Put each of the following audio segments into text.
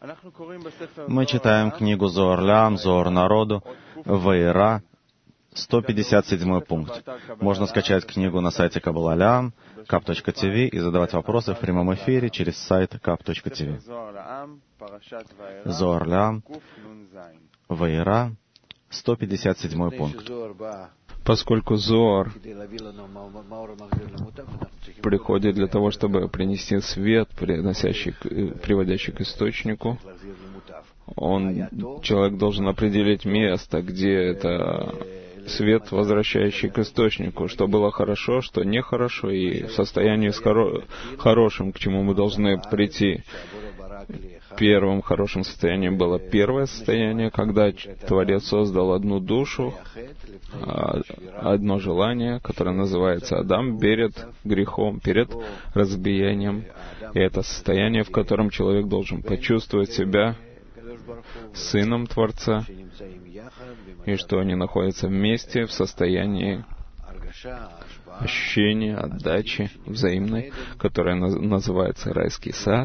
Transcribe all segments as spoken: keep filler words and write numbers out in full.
Мы читаем книгу Зоар Ле'ам, Зоар народу, Ваира, сто пятьдесят седьмой пункт. Можно скачать книгу на сайте Каббала Ле'ам, каб точка ти ви, и задавать вопросы в прямом эфире через сайт каб точка ти ви. Зоар Ле'ам, Ваира, сто пятьдесят седьмой пункт. Поскольку Зоар приходит для того, чтобы принести свет, приносящий, приводящий к источнику, он, человек должен определить место, где это свет, возвращающий к источнику, что было хорошо, что нехорошо, и в состоянии с хоро- хорошим, к чему мы должны прийти. Первым хорошим состоянием было первое состояние, когда Творец создал одну душу, одно желание, которое называется Адам, перед грехом, перед разбиением. И это состояние, в котором человек должен почувствовать себя сыном Творца, и что они находятся вместе в состоянии ощущения, отдачи взаимной, которое называется райский сад.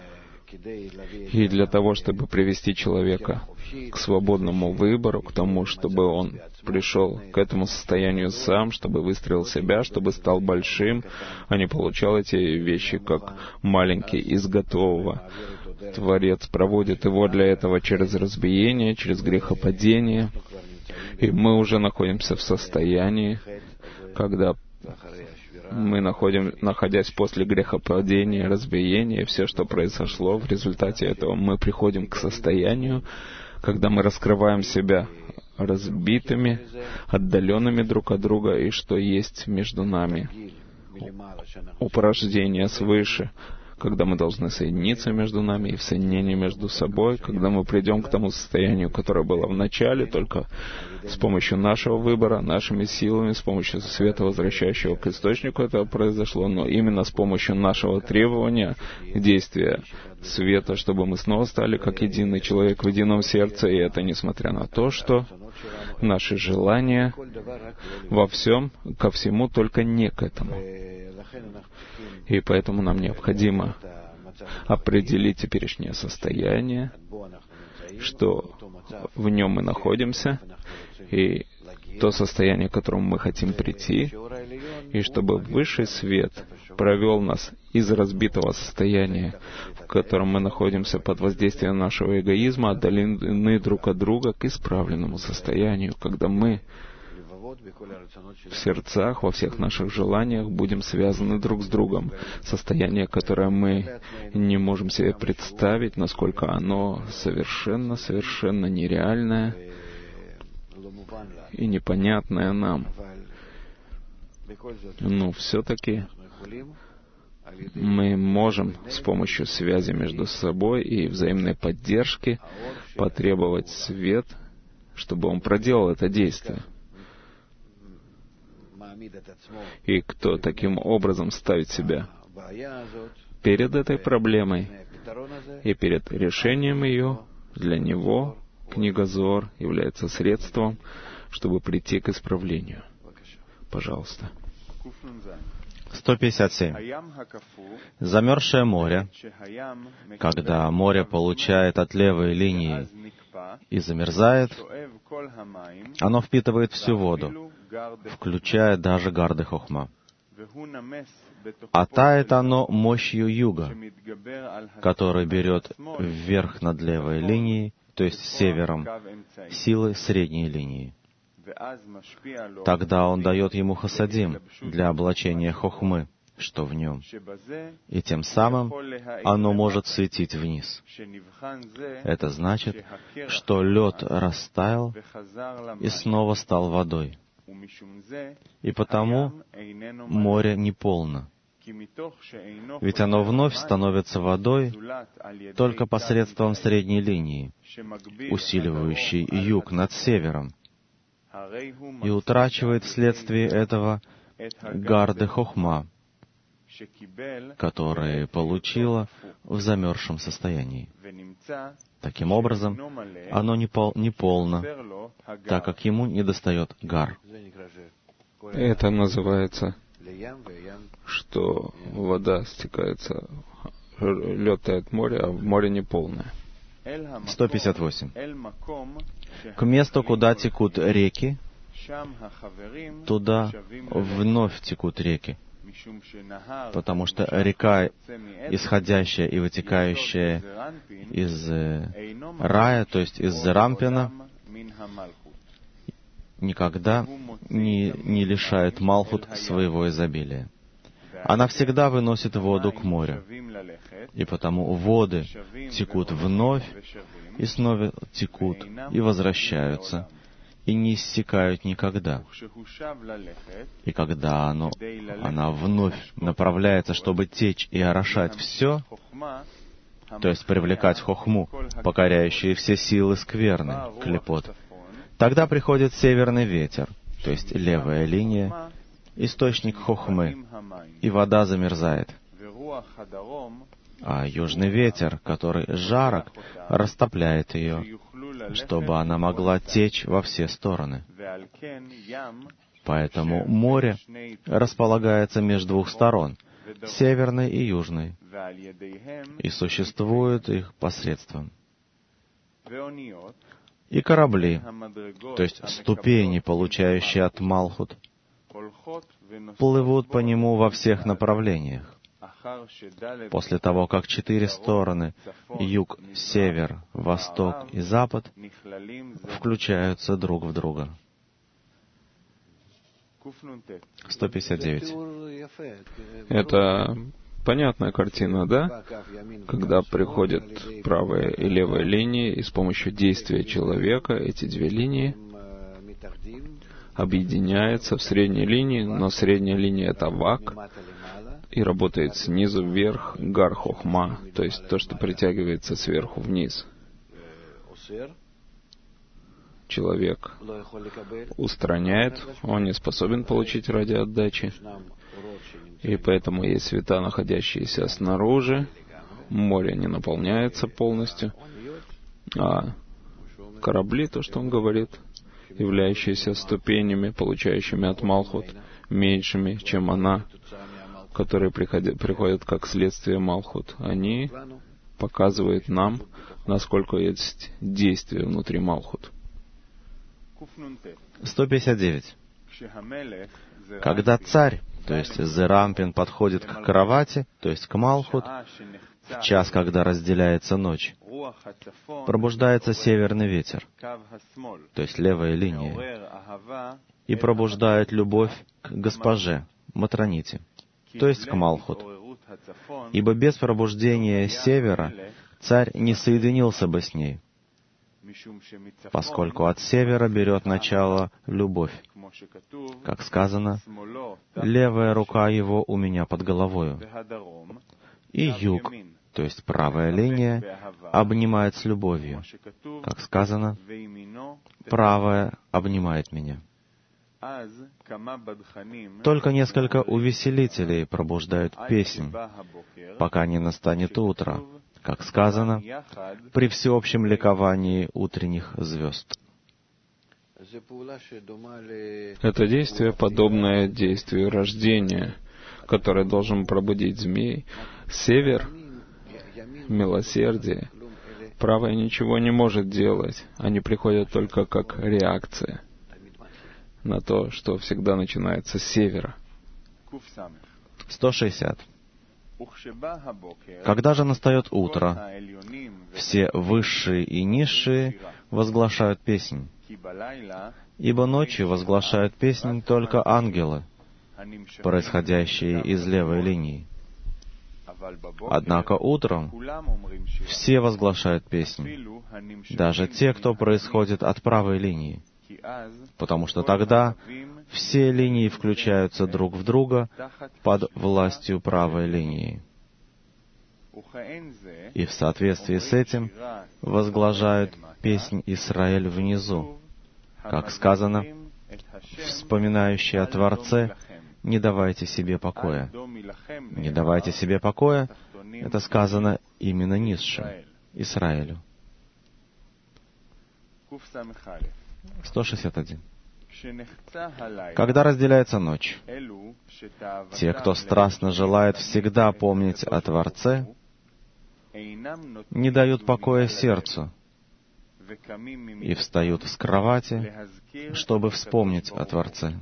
И для того, чтобы привести человека к свободному выбору, к тому, чтобы он пришел к этому состоянию сам, чтобы выстроил себя, чтобы стал большим, а не получал эти вещи как маленький из готового. Творец проводит его для этого через разбиение, через грехопадение. И мы уже находимся в состоянии, когда мы находим, находясь после грехопадения, разбиения, все, что произошло, в результате этого мы приходим к состоянию, когда мы раскрываем себя разбитыми, отдаленными друг от друга, и что есть между нами упорождение свыше, когда мы должны соединиться между нами и в соединении между собой, когда мы придем к тому состоянию, которое было в начале, только с помощью нашего выбора, нашими силами, с помощью света, возвращающего к источнику, это произошло, но именно с помощью нашего требования, действия света, чтобы мы снова стали как единый человек в едином сердце, и это несмотря на то, что наши желания во всем, ко всему, только не к этому. И поэтому нам необходимо определить теперешнее состояние, что в нем мы находимся, и то состояние, к которому мы хотим прийти, и чтобы высший свет провел нас из разбитого состояния, в котором мы находимся под воздействием нашего эгоизма, отдалены друг от друга, к исправленному состоянию, когда мы в сердцах, во всех наших желаниях будем связаны друг с другом. Состояние, которое мы не можем себе представить, насколько оно совершенно-совершенно нереальное и непонятное нам. Но все-таки мы можем с помощью связи между собой и взаимной поддержки потребовать свет, чтобы он проделал это действие. И кто таким образом ставит себя перед этой проблемой и перед решением ее, для него книга Зоар является средством, чтобы прийти к исправлению. Пожалуйста. сто пятьдесят семь. Замерзшее море, когда море получает от левой линии и замерзает, оно впитывает всю воду, включая даже гарды хохма. А тает оно мощью юга, который берет вверх над левой линией, то есть севером, силы средней линии. Тогда он дает ему хасадим для облачения хохмы, что в нем, и тем самым оно может светить вниз. Это значит, что лед растаял и снова стал водой. И потому море не полно. Ведь оно вновь становится водой только посредством средней линии, усиливающей юг над севером, и утрачивает вследствие этого гарды хохма, которые получила в замерзшем состоянии. Таким образом, оно не, пол, не полно, так как ему недостает гар. Это называется, что вода стекается, лед тает в море, а море не полное. сто пятьдесят восемь. К месту, куда текут реки, туда вновь текут реки, потому что река, исходящая и вытекающая из рая, то есть из Рампина, никогда не, не лишает Малхут своего изобилия. Она всегда выносит воду к морю, и потому воды текут вновь, и снова текут, и возвращаются, и не иссякают никогда. И когда оно, она вновь направляется, чтобы течь и орошать все, то есть привлекать хохму, покоряющие все силы скверны, клепот, тогда приходит северный ветер, то есть левая линия, источник хохмы, и вода замерзает. А южный ветер, который жарок, растопляет ее, чтобы она могла течь во все стороны. Поэтому море располагается между двух сторон, северной и южной, и существует их посредством. И корабли, то есть ступени, получающие от Малхут, плывут по нему во всех направлениях. После того, как четыре стороны — юг, север, восток и запад — включаются друг в друга. сто пятьдесят девять. Это понятная картина, да? Когда приходят правая и левая линии, и с помощью действия человека эти две линии объединяются в средней линии, но средняя линия — это вак, и работает снизу вверх гар хохма, то есть то, что притягивается сверху вниз. Человек устраняет, он не способен получить ради отдачи, и поэтому есть света, находящиеся снаружи, море не наполняется полностью, а корабли, то, что он говорит, являющиеся ступенями, получающими от Малхут, меньшими, чем она, которые приходят, приходят как следствие Малхут, они показывают нам, насколько есть действие внутри Малхут. сто пятьдесят девять. Когда царь, то есть Зерампин, подходит к кровати, то есть к Малхут, в час, когда разделяется ночь, пробуждается северный ветер, то есть левая линия, и пробуждает любовь к госпоже, Матроните, то есть к Малхут. Ибо без пробуждения севера царь не соединился бы с ней, поскольку от севера берет начало любовь. Как сказано, «Левая рука его у меня под головою». И юг, то есть правая линия, обнимает с любовью. Как сказано, «Правая обнимает меня». Только несколько увеселителей пробуждают песнь, пока не настанет утро, как сказано, при всеобщем ликовании утренних звезд. Это действие подобное действию рождения, которое должен пробудить змей. Север — милосердие. Правая ничего не может делать. Они приходят только как реакция на то, что всегда начинается с севера. сто шестьдесят. Когда же настает утро, все высшие и низшие возглашают песнь, ибо ночью возглашают песнь только ангелы, происходящие из левой линии. Однако утром все возглашают песнь, даже те, кто происходит от правой линии, потому что тогда все линии включаются друг в друга под властью правой линии. И в соответствии с этим возглашают песнь Исраэль внизу, как сказано, вспоминающие о Творце, не давайте себе покоя. Не давайте себе покоя, это сказано именно низшим, Исраэлю. сто шестьдесят один. Когда разделяется ночь, те, кто страстно желает всегда помнить о Творце, не дают покоя сердцу и встают с кровати, чтобы вспомнить о Творце.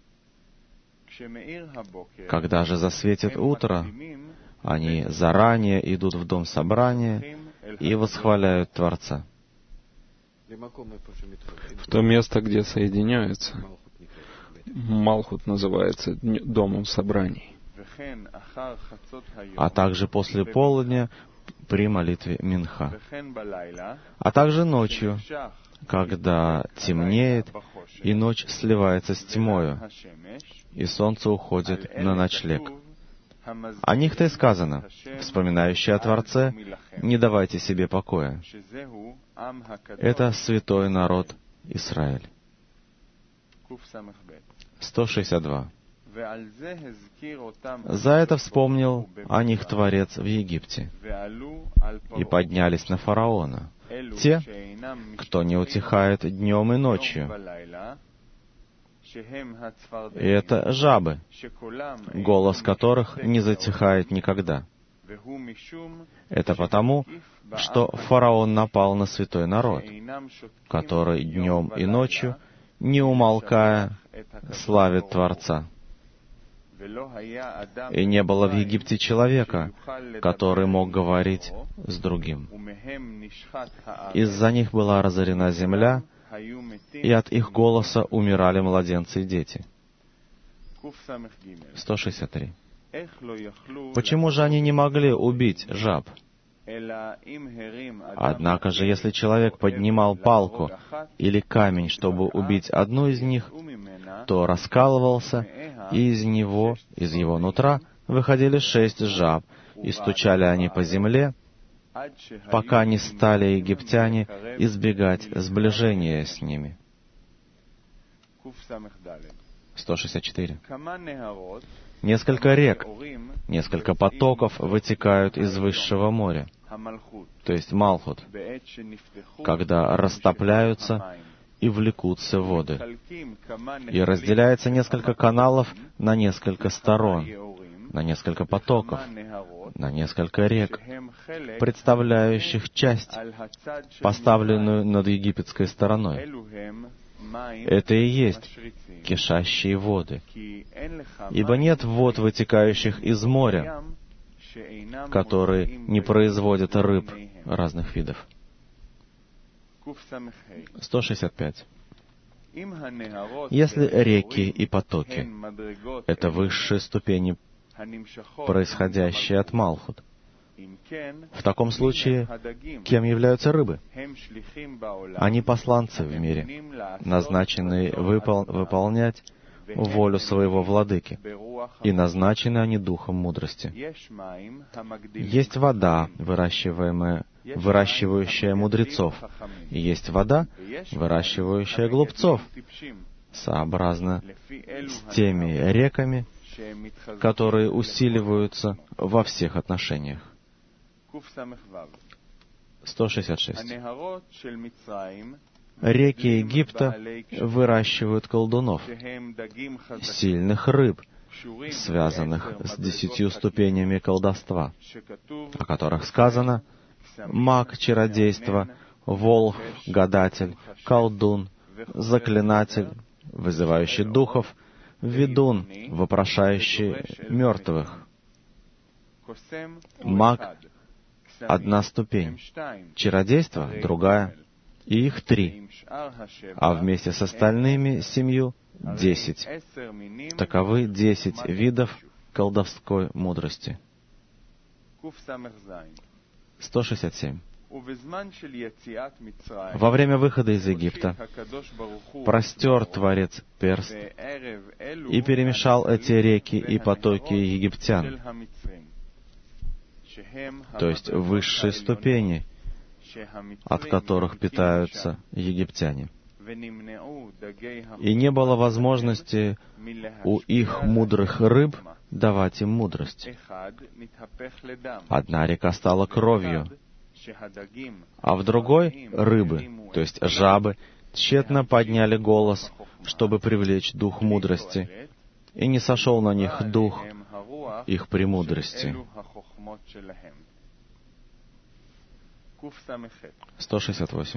Когда же засветит утро, они заранее идут в дом собрания и восхваляют Творца. В то место, где соединяются, Малхут называется домом собраний. А также после полудня при молитве Минха. А также ночью, когда темнеет, и ночь сливается с тьмою, и солнце уходит на ночлег. О них-то и сказано: вспоминающие о Творце, не давайте себе покоя. Это святой народ Израиль. сто шестьдесят два. За это вспомнил о них Творец в Египте, и поднялись на фараона, те, кто не утихает днем и ночью. И это жабы, голос которых не затихает никогда. Это потому, что фараон напал на святой народ, который днем и ночью, не умолкая, славит Творца. И не было в Египте человека, который мог говорить с другим. Из-за них была разорена земля, и от их голоса умирали младенцы и дети. сто шестьдесят три. Почему же они не могли убить жаб? Однако же, если человек поднимал палку или камень, чтобы убить одну из них, то раскалывался, и из него, из его нутра, выходили шесть жаб, и стучали они по земле, пока не стали египтяне избегать сближения с ними. сто шестьдесят четыре. Несколько рек, несколько потоков вытекают из высшего моря, то есть Малхут, когда растопляются и влекутся воды. И разделяется несколько каналов на несколько сторон, на несколько потоков, на несколько рек, представляющих часть, поставленную над египетской стороной. Это и есть кишащие воды, ибо нет вод, вытекающих из моря, которые не производят рыб разных видов. сто шестьдесят пять. Если реки и потоки — это высшие ступени, происходящие от Малхут, в таком случае кем являются рыбы? Они посланцы в мире, назначенные выпол- выполнять волю своего владыки, и назначены они духом мудрости. Есть вода, выращиваемая, выращивающая мудрецов, и есть вода, выращивающая глупцов, сообразно с теми реками, которые усиливаются во всех отношениях. сто шестьдесят шесть. Реки Египта выращивают колдунов, сильных рыб, связанных с десятью ступенями колдовства, о которых сказано: маг чародейства, волхв, гадатель, колдун, заклинатель, вызывающий духов, ведун, вопрошающий мертвых. Маг — одна ступень, чародейство — другая, и их три, а вместе с остальными семью — десять. Таковы десять видов колдовской мудрости. сто шестьдесят семь. Во время выхода из Египта простер Творец перст и перемешал эти реки и потоки египтян, то есть высшие ступени, от которых питаются египтяне. И не было возможности у их мудрых рыб давать им мудрость. Одна река стала кровью, а в другой рыбы, то есть жабы, тщетно подняли голос, чтобы привлечь дух мудрости, и не сошел на них дух их премудрости. сто шестьдесят восемь.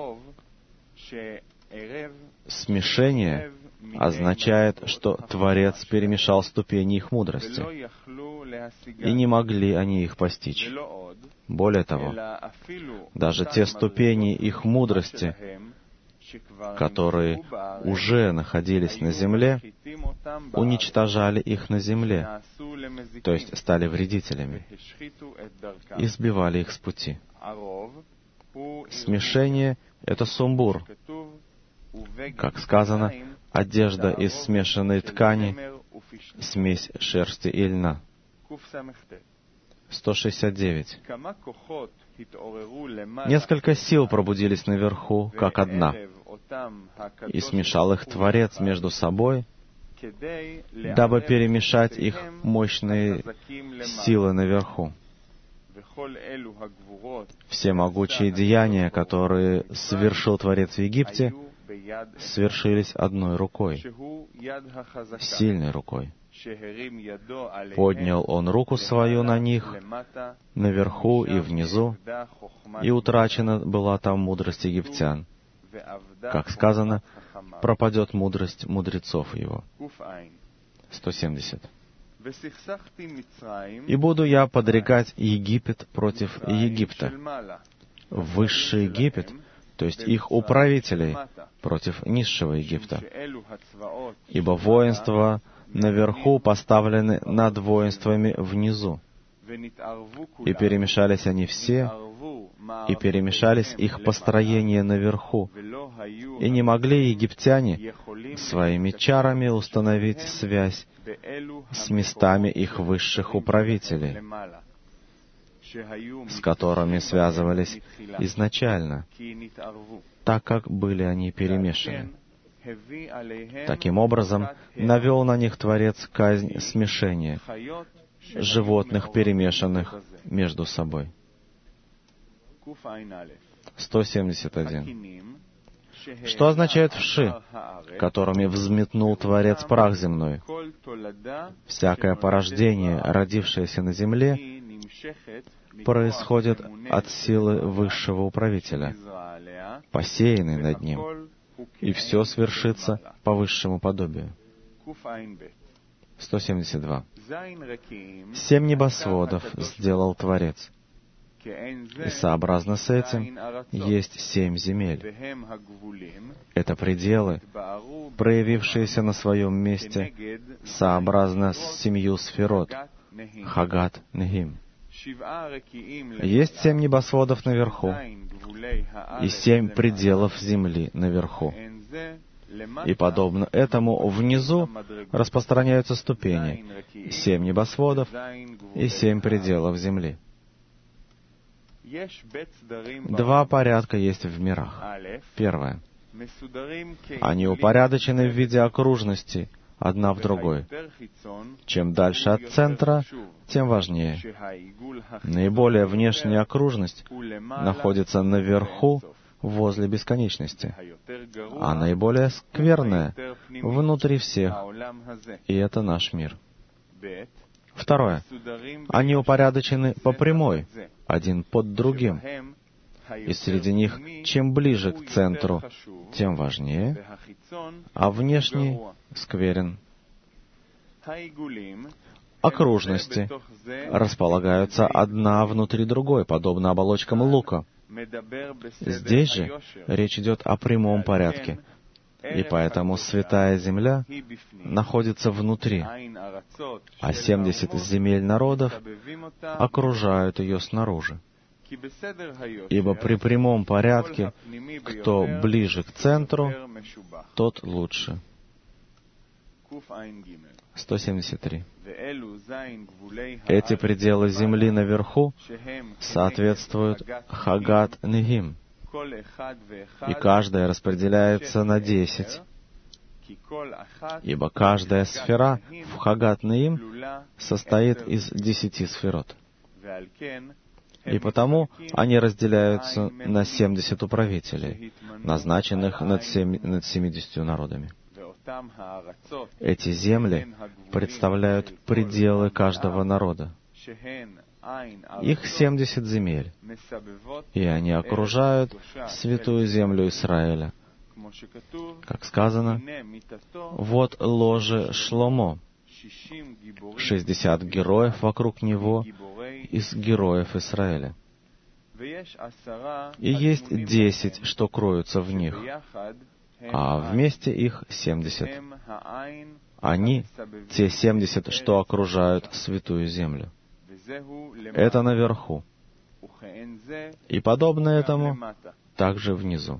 Смешение означает, что Творец перемешал ступени их мудрости, и не могли они их постичь. Более того, даже те ступени их мудрости, которые уже находились на земле, уничтожали их на земле, то есть стали вредителями, и сбивали их с пути. Смешение — это сумбур. Как сказано, одежда из смешанной ткани, смесь шерсти и льна. сто шестьдесят девять. Несколько сил пробудились наверху, как одна, и смешал их Творец между собой, дабы перемешать их мощные силы наверху. Все могучие деяния, которые совершил Творец в Египте, свершились одной рукой, сильной рукой. Поднял Он руку свою на них, наверху и внизу, и утрачена была там мудрость египтян. Как сказано, пропадет мудрость мудрецов его. сто семьдесят. «И буду я подрекать Египет против Египта, высший Египет, то есть их управителей, против низшего Египта. Ибо воинства наверху поставлены над воинствами внизу. И перемешались они все, и перемешались их построения наверху. И не могли египтяне своими чарами установить связь с местами их высших управителей, с которыми связывались изначально, так как были они перемешаны. Таким образом, навел на них Творец казнь смешения, животных, перемешанных между собой. сто семьдесят один. Что означает вши, которыми взметнул Творец прах земной? Всякое порождение, родившееся на земле, происходит от силы высшего управителя, посеянной над ним, и все свершится по высшему подобию. сто семьдесят два. Семь небосводов сделал Творец, и сообразно с этим есть семь земель. Это пределы, проявившиеся на своем месте сообразно с семью сферот, Хагат Нехим. Есть семь небосводов наверху, и семь пределов земли наверху. И подобно этому внизу распространяются ступени, семь небосводов и семь пределов земли. Два порядка есть в мирах. Первое. Они упорядочены в виде окружностей, одна в другой. Чем дальше от центра, тем важнее. Наиболее внешняя окружность находится наверху, возле бесконечности, а наиболее скверная — внутри всех, и это наш мир. Второе. Они упорядочены по прямой, один под другим, и среди них чем ближе к центру, тем важнее, а внешний скверен. Окружности располагаются одна внутри другой, подобно оболочкам лука. Здесь же речь идет о прямом порядке, и поэтому святая земля находится внутри, а семьдесят земель народов окружают ее снаружи. Ибо при прямом порядке, кто ближе к центру, тот лучше. сто семьдесят три. Эти пределы земли наверху соответствуют Хагат Нехим, и каждая распределяется на десять, ибо каждая сфера в Хагат Нехим состоит из десяти сферот. И потому они разделяются на семьдесят управителей, назначенных над, семи, над семидесятью народами. Эти земли представляют пределы каждого народа. Их семьдесят земель, и они окружают святую землю Израиля. Как сказано, вот ложе Шломо, шестьдесят героев вокруг него из героев Израиля. И есть десять, что кроются в них, а вместе их семьдесят. Они, те семьдесят, что окружают святую землю. Это наверху. И подобно этому также внизу.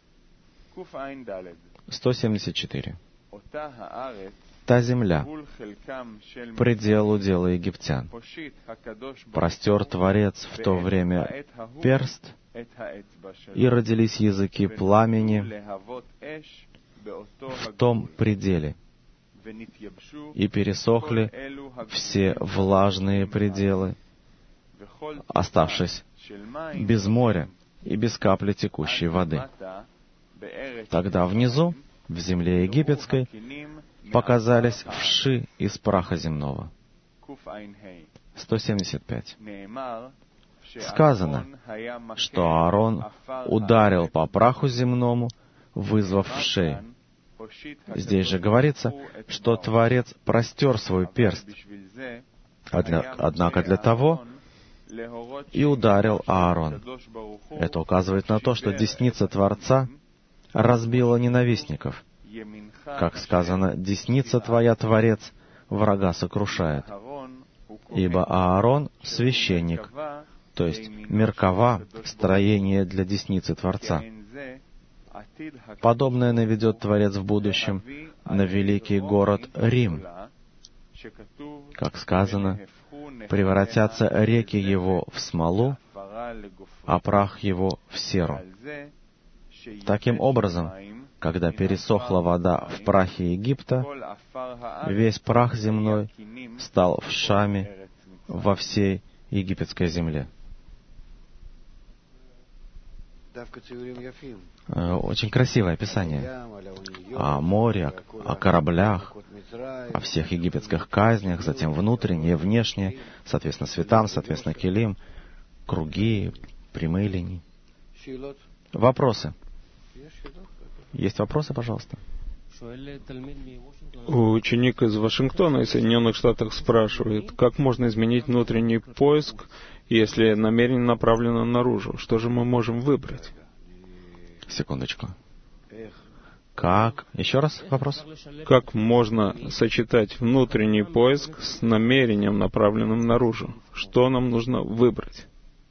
сто семьдесят четыре. Та земля, предел удела египтян. Простер Творец в то время перст, и родились языки пламени в том пределе, и пересохли все влажные пределы, оставшись без моря и без капли текущей воды. Тогда внизу, в земле египетской, показались вши из праха земного. сто семьдесят пять. Сказано, что Аарон ударил по праху земному, вызвав вшей. Здесь же говорится, что Творец простер свой перст. Однако для того и ударил Аарон. Это указывает на то, что десница Творца разбила ненавистников. Как сказано, «Десница твоя, Творец, врага сокрушает». Ибо Аарон — священник, то есть меркава, строение для десницы Творца. Подобное наведет Творец в будущем на великий город Рим. Как сказано, «Превратятся реки его в смолу, а прах его в серу». Таким образом, когда пересохла вода в прахе Египта, весь прах земной стал вшами во всей египетской земле. Очень красивое описание о море, о кораблях, о всех египетских казнях, затем внутреннее, внешнее, соответственно, светам, соответственно, келим, круги, прямые линии. Вопросы? Есть вопросы, пожалуйста? Ученик из Вашингтона и Соединенных Штатах спрашивает, как можно изменить внутренний поиск, если намерение направлено наружу? Что же мы можем выбрать? Секундочку. Как? Еще раз вопрос? Как можно сочетать внутренний поиск с намерением, направленным наружу? Что нам нужно выбрать?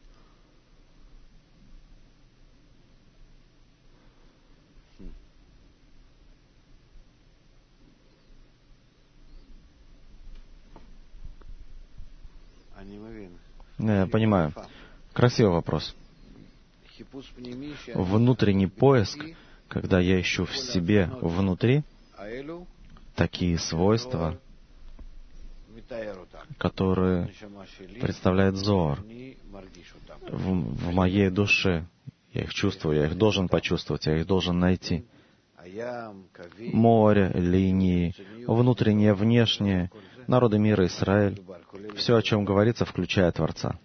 Я понимаю. Красивый вопрос. Внутренний поиск, когда я ищу в себе внутри такие свойства, которые представляет Зоар в, в моей душе. Я их чувствую, я их должен почувствовать, я их должен найти. Море, линии, внутреннее, внешнее, народы мира, Израиль. Все, о чем говорится, включая Творца.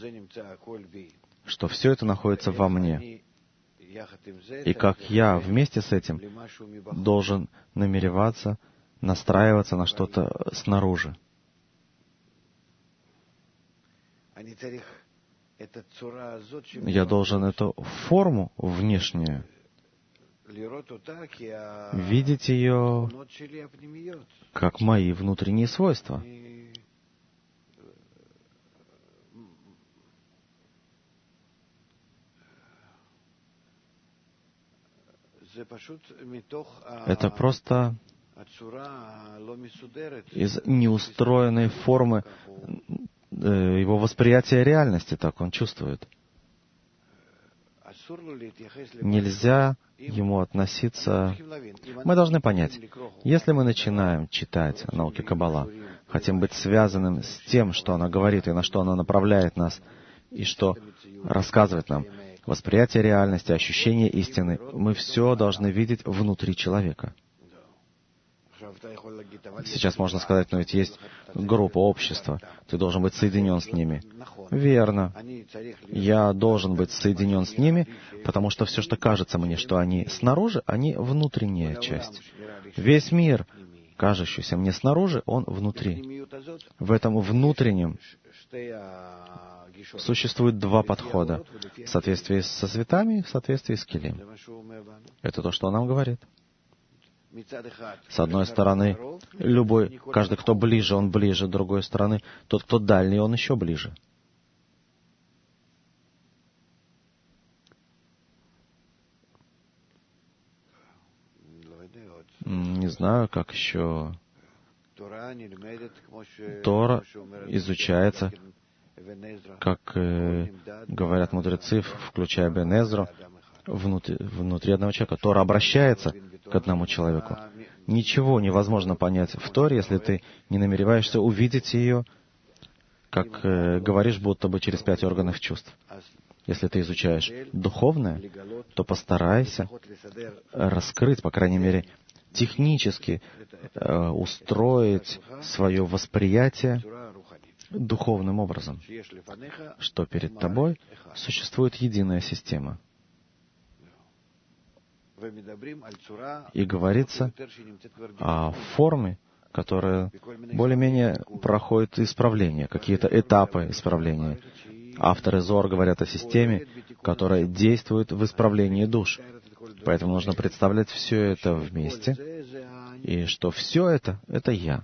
Что все это находится во мне. И как я вместе с этим должен намереваться, настраиваться на что-то снаружи. Я должен эту форму внешнюю видеть ее как мои внутренние свойства. Это просто из неустроенной формы его восприятия реальности, так он чувствует. Нельзя ему относиться... Мы должны понять, если мы начинаем читать науки Каббала, хотим быть связанным с тем, что она говорит, и на что она направляет нас, и что рассказывает нам, восприятие реальности, ощущение истины, мы все должны видеть внутри человека. Сейчас можно сказать, но ведь есть группа, общество. Ты должен быть соединен с ними. Верно. Я должен быть соединен с ними, потому что все, что кажется мне, что они снаружи, они внутренняя часть. Весь мир, кажущийся мне снаружи, он внутри. В этом внутреннем существует два подхода. В соответствии со светами и в соответствии с Келим. Это то, что он нам говорит. С одной стороны, любой, каждый, кто ближе, он ближе. С другой стороны, тот, кто дальний, он еще ближе. Не знаю, как еще. Тора изучается, как э, говорят мудрецы, включая Бен Эзру, внутри, внутри одного человека. Тора обращается к одному человеку. Ничего невозможно понять в Торе, если ты не намереваешься увидеть ее, как э, говоришь, будто бы через пять органов чувств. Если ты изучаешь духовное, то постарайся раскрыть, по крайней мере, технически э, устроить свое восприятие духовным образом, что перед тобой существует единая система. И говорится о форме, которая более-менее проходит исправление, какие-то этапы исправления. Авторы Зоар говорят о системе, которая действует в исправлении душ. Поэтому нужно представлять все это вместе, и что все это — это я.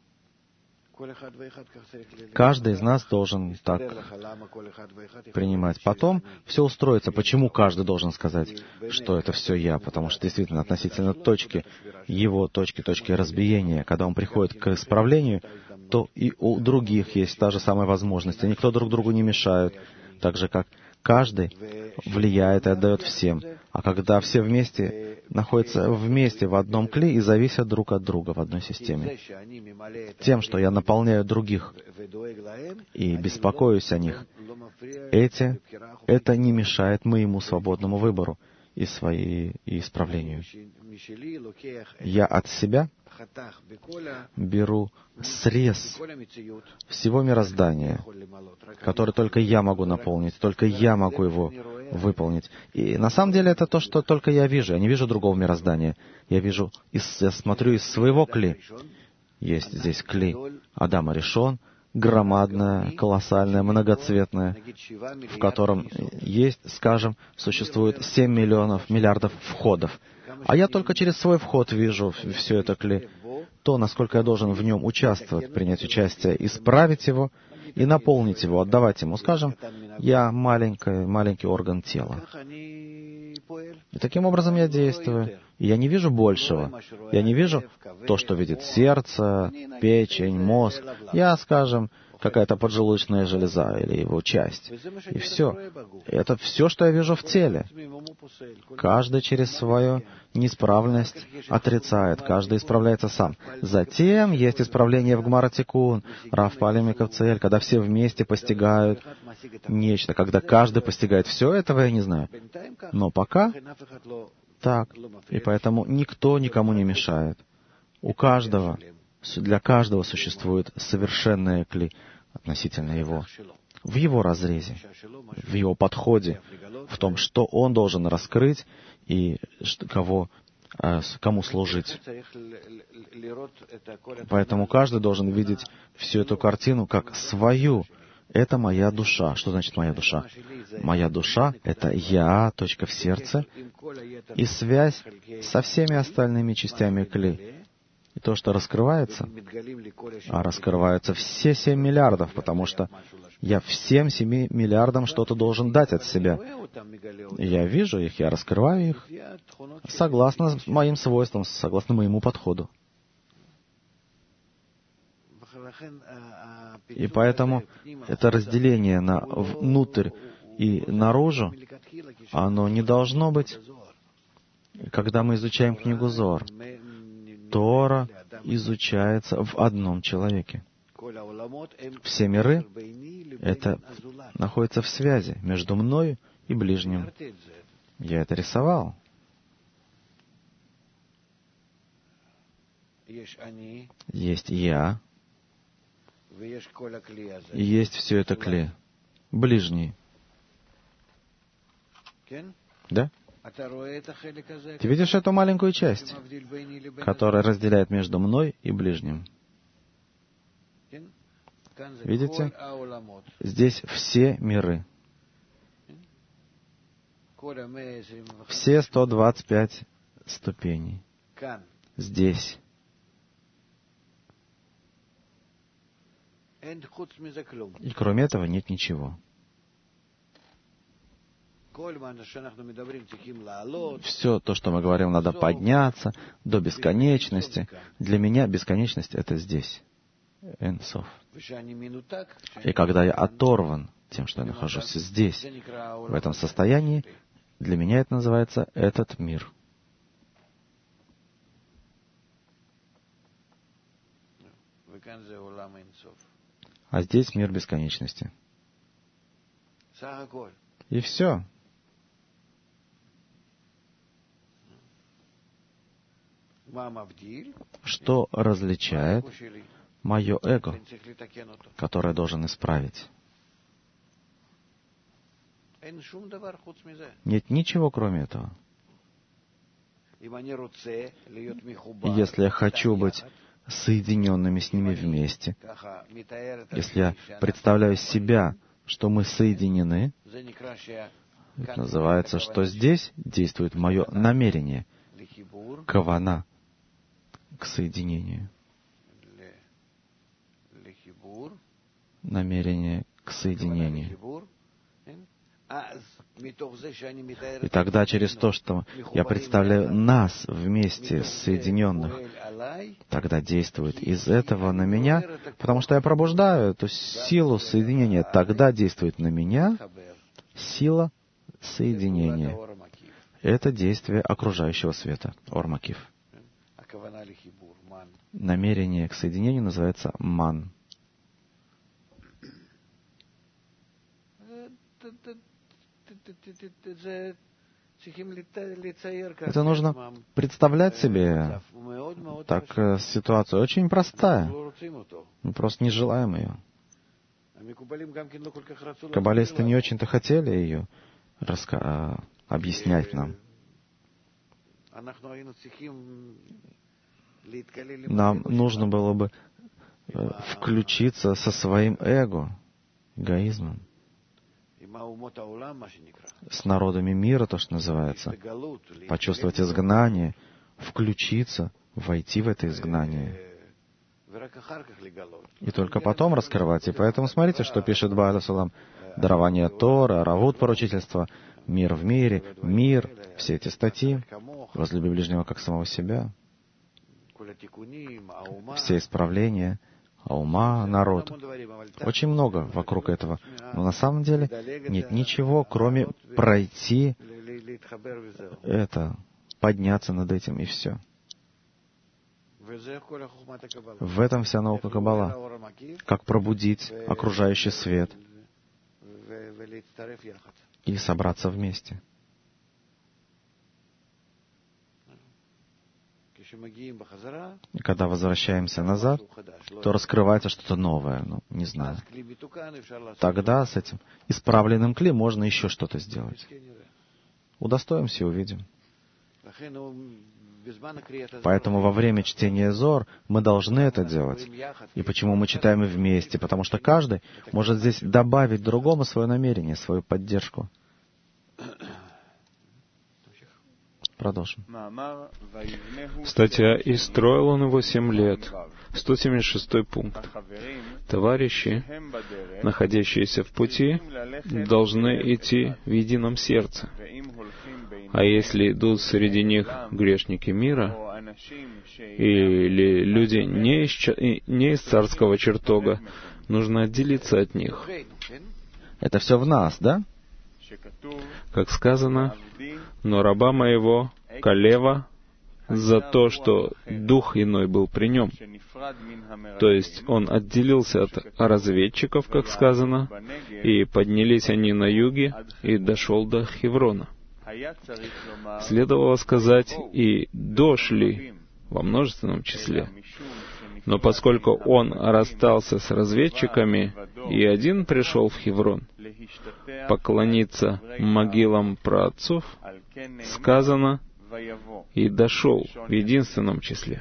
Каждый из нас должен так принимать. Потом все устроится. Почему каждый должен сказать, что это все я? Потому что действительно относительно точки, его точки, точки разбиения, когда он приходит к исправлению, то и у других есть та же самая возможность. И никто друг другу не мешает. Так же, как каждый влияет и отдает всем. А когда все вместе находятся вместе в одном кли и зависят друг от друга в одной системе, тем, что я наполняю других и беспокоюсь о них, эти, это не мешает моему свободному выбору и, своей, и исправлению. Я от себя беру срез всего мироздания, который только я могу наполнить, только я могу его выполнить. И на самом деле это то, что только я вижу. Я не вижу другого мироздания. Я вижу, из, я смотрю из своего кли. Есть здесь кли Адама Ришон, громадное, колоссальное, многоцветное, в котором есть, скажем, существует семь миллионов, миллиардов входов. А я только через свой вход вижу все это кли. То, насколько я должен в нем участвовать, принять участие, исправить его и наполнить его, отдавать ему. Скажем, я маленький, маленький орган тела. И таким образом я действую. И я не вижу большего. Я не вижу то, что видит сердце, печень, мозг. Я, скажем, какая-то поджелудочная железа или его часть. И все. Это все, что я вижу в теле. Каждый через свою неисправность отрицает, каждый исправляется сам. Затем есть исправление в Гмара Тикун, Рав Палим и Кавциэль, когда все вместе постигают нечто, когда каждый постигает все этого, я не знаю. Но пока так. И поэтому никто никому не мешает. У каждого, для каждого существует совершенное кли относительно его, в его разрезе, в его подходе, в том, что он должен раскрыть и кого, кому служить. Поэтому каждый должен видеть всю эту картину как свою. Это моя душа. Что значит моя душа? Моя душа — это я, точка в сердце, и связь со всеми остальными частями кли. И то, что раскрывается, а раскрываются все семь миллиардов, потому что я всем семи миллиардам что-то должен дать от себя. И я вижу их, я раскрываю их согласно моим свойствам, согласно моему подходу. И поэтому это разделение на внутрь и наружу, оно не должно быть, когда мы изучаем книгу Зоар. Тора изучается в одном человеке. Все миры — это находится в связи между мною и ближним. Я это рисовал. есть я, и есть все это кле, ближний. Да? Ты видишь эту маленькую часть, которая разделяет между мной и ближним? Видите? Здесь все миры. Все сто двадцать пять ступеней. Здесь. И кроме этого нет ничего. Все то, что мы говорим, надо подняться до бесконечности. Для меня бесконечность — это здесь. Эн Соф. И когда я оторван тем, что я нахожусь здесь, в этом состоянии, для меня это называется этот мир. А здесь мир бесконечности. И все. Что различает мое эго, которое должен исправить? Нет ничего, кроме этого. Если я хочу быть соединенными с ними вместе, если я представляю себя, что мы соединены, это называется, что здесь действует мое намерение, кавана, к соединению. Намерение к соединению. И тогда через то, что я представляю нас вместе соединенных, тогда действует из этого на меня, потому что я пробуждаю эту силу соединения, тогда действует на меня сила соединения. Это действие окружающего света, Ор-Макиф. Намерение к соединению называется ман. Это нужно представлять себе. Так, ситуация очень простая. Мы просто не желаем ее. Каббалисты не очень-то хотели ее раска... объяснять нам. Нам нужно было бы включиться со своим эго, эгоизмом, с народами мира, то, что называется, почувствовать изгнание, включиться, войти в это изгнание. И только потом раскрывать. И поэтому смотрите, что пишет Ба'аль ха-Сулам. Дарование Тора, Равут поручительства, мир в мире, мир, все эти статьи, возлюби ближнего как самого себя, все исправления, аума, народ. Очень много вокруг этого. Но на самом деле нет ничего, кроме пройти это, подняться над этим, и все. В этом вся наука Каббала. Как пробудить окружающий свет и собраться вместе. И когда возвращаемся назад, то раскрывается что-то новое, ну, не знаю. Тогда с этим исправленным кли можно еще что-то сделать. Удостоимся и увидим. Поэтому во время чтения Зор мы должны это делать. И почему мы читаем вместе? Потому что каждый может здесь добавить другому свое намерение, свою поддержку. Продолжим. Статья «И строил он его семь лет». сто семьдесят шестой пункт. Товарищи, находящиеся в пути, должны идти в едином сердце. А если идут среди них грешники мира, или люди не из, не из царского чертога, нужно отделиться от них. Это все в нас, да? Как сказано, но раба моего, Калева, за то, что дух иной был при нем. То есть он отделился от разведчиков, как сказано, и поднялись они на юге, и дошел до Хеврона. Следовало сказать, и дошли во множественном числе. Но поскольку он расстался с разведчиками и один пришел в Хеврон поклониться могилам праотцов, сказано, и дошел в единственном числе.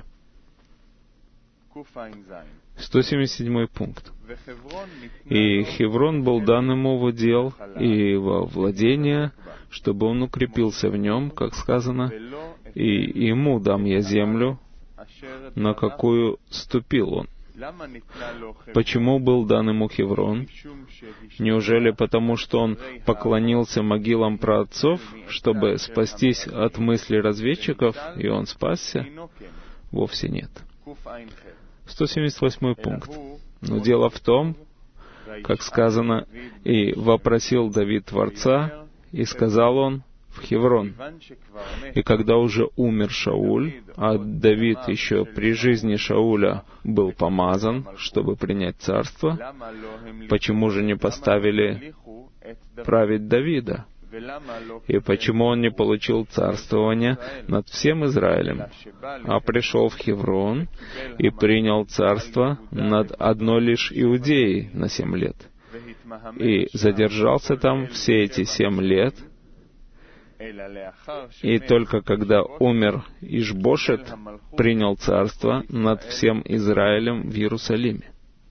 сто семьдесят седьмой пункт. «И Хеврон был дан ему в удел и во владение, чтобы он укрепился в нем, как сказано, и ему дам я землю, на какую ступил он». Почему был дан ему Хеврон? Неужели потому, что он поклонился могилам праотцов, чтобы спастись от мыслей разведчиков, и он спасся? Вовсе нет. сто семьдесят восьмой пункт. Но дело в том, как сказано, «И вопросил Давид Творца, и сказал он в Хеврон». И когда уже умер Шауль, а Давид еще при жизни Шауля был помазан, чтобы принять царство, почему же не поставили править Давида? И почему он не получил царствования над всем Израилем, а пришел в Хеврон и принял царство над одной лишь Иудеей на семь лет, и задержался там все эти семь лет, и только когда умер Ишбошет, принял царство над всем Израилем в Иерусалиме?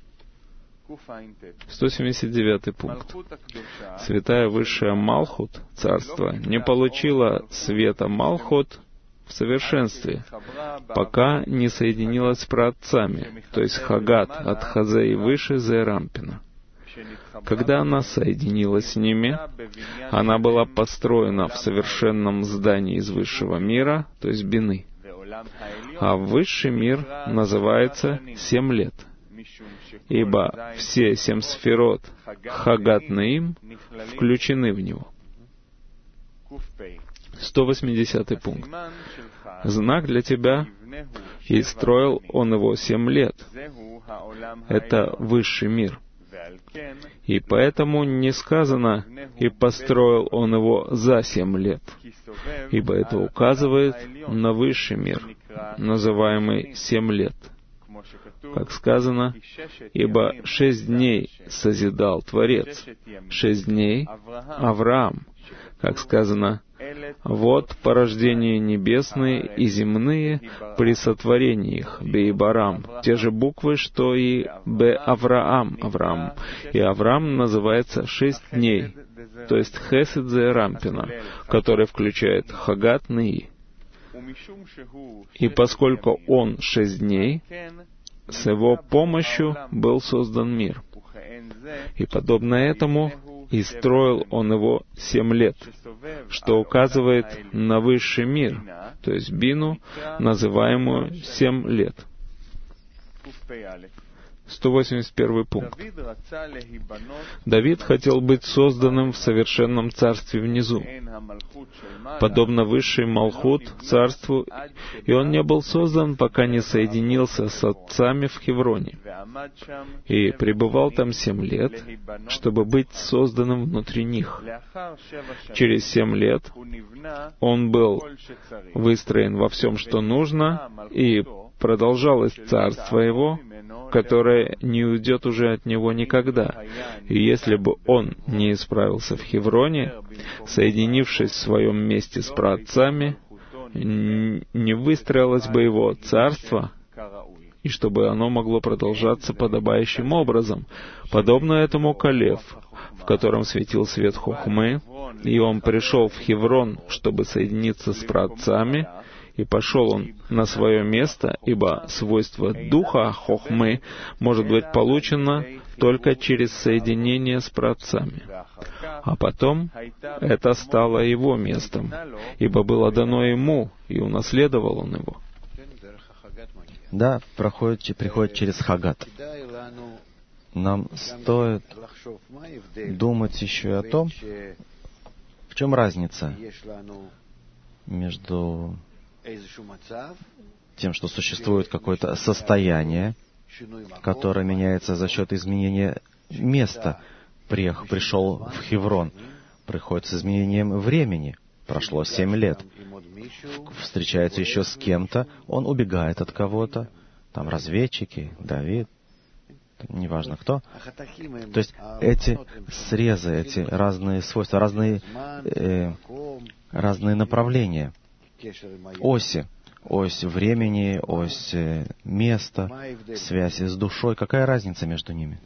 сто семьдесят девятый пункт. Святая Высшая Малхут, царство, не получила света Малхут в совершенстве, пока не соединилась с праотцами, то есть Хагат от Хазеи выше Зерампина. Когда она соединилась с ними, она была построена в совершенном здании из высшего мира, то есть Бины. А высший мир называется семь лет, ибо все семь сферот Хагат Наим включены в него. сто восьмидесятый пункт. Знак для тебя, и строил он его семь лет. Это высший мир. И поэтому не сказано, и построил он его за семь лет, ибо это указывает на высший мир, называемый семь лет. Как сказано, ибо шесть дней созидал Творец, шесть дней Авраам. Как сказано, вот порождения небесные и земные при сотворении их, Бе-Барам, те же буквы, что и Бе-Авраам, Авраам. И Авраам называется шесть дней, то есть Хесед Зерампина, который включает Хагат Наи. И поскольку он шесть дней, с его помощью был создан мир. И подобно этому и строил он его семь лет, что указывает на высший мир, то есть Бину, называемую семь лет. сто восемьдесят первый пункт. Давид хотел быть созданным в совершенном царстве внизу, подобно высшей Малхут, царству, и он не был создан, пока не соединился с отцами в Хевроне, и пребывал там семь лет, чтобы быть созданным внутри них. Через семь лет он был выстроен во всем, что нужно, и продолжалось царство его, которое не уйдет уже от него никогда. И если бы он не исправился в Хевроне, соединившись в своем месте с праотцами, не выстроилось бы его царство, и чтобы оно могло продолжаться подобающим образом, подобно этому Калев, в котором светил свет Хохмы, и он пришел в Хеврон, чтобы соединиться с праотцами, и пошел он на свое место, ибо свойство духа Хохмы может быть получено только через соединение с праотцами. А потом это стало его местом, ибо было дано ему, и унаследовал он его. Да, проходит, приходит через Хагат. Нам стоит думать еще и о том, в чем разница между тем, что существует какое-то состояние, которое меняется за счет изменения места. Приехал, пришел в Хеврон, приходит с изменением времени. Прошло семь лет. встречается еще с кем-то, он убегает от кого-то, там разведчики, Давид, неважно кто. То есть эти срезы, эти разные свойства, разные, э, разные направления, оси, ось времени, ось места, связь с душой. Какая разница между ними